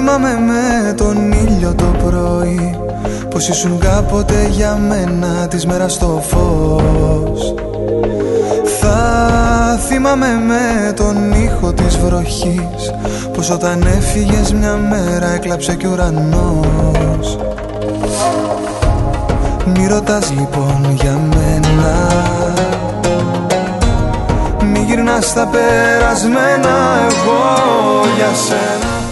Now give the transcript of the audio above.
θυμάμαι με τον ήλιο το πρωί, πως ήσουν κάποτε για μένα της μέρας το φως. Θα θυμάμαι με τον ήχο της βροχής, πως όταν έφυγες μια μέρα έκλαψε κι ουρανός. Μη ρωτάς λοιπόν για μένα, μη γυρνάς στα περασμένα, εγώ για σένα